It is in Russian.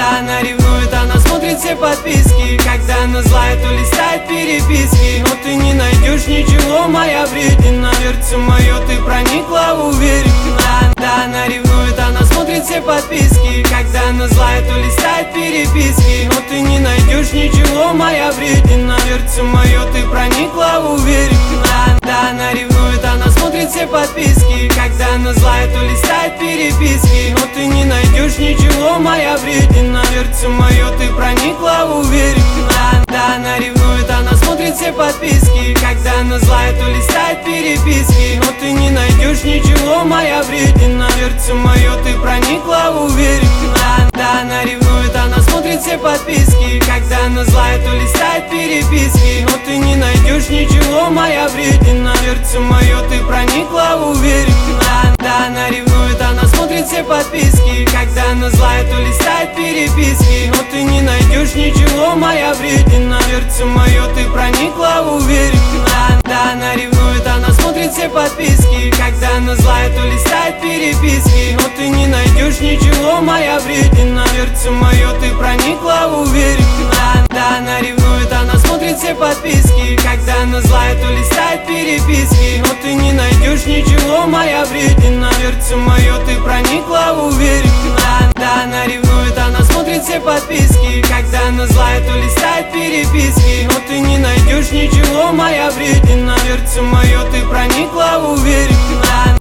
Она ревнует, она смотрит все подписки. Когда она злая, то листает переписки. Но ты не найдешь ничего, моя вредина. Сердце мое ты проникла уверенно. Да, она ревнует, она смотрит все подписки. Когда она злая, то листает переписки. Но ты не найдешь ничего, моя вредина. Сердце мое ты проникла уверенно. Да, она ревнует, она смотрит все подписки. Когда она злая, то листает переписки. Но ты не найдешь ничего, моя вредина. Сердце мое ты проникла уверенно. Да, она ревнует, она смотрит все подписки. Когда она злая, то листает переписки. Но ты не найдешь ничего, моя вредина. Сердце мое ты проникла уверенно. Да, она ревнует, она смотрит все подписки. Когда она злая, то листает переписки. Но ты не найдешь ничего, моя вредина. Сердце мое ты проникла уверенно. Да, она ревнует, она смотрит все подписки. Когда она злая, то листает переписки. Но ты не найдешь ничего, моя вредина. Сердце мое ты проникла уверенно. Да, она ревнует, она смотрит все подписки. Когда она злая, то листает переписки. Но ты не найдешь ничего, моя вредина. Сердце мое ты проникла уверенно. Да, она ревнует, она смотрит все подписки. Когда она злая, то листает переписки. Но ты не найдешь ничего, моя вредина. Сердце мое ты проникла уверенно. Да, она ревнует, она смотрит все подписки. Когда она злая, то листает переписки. Но ты не найдешь ничего, моя вредина. Сердце мое ты проникла уверенно.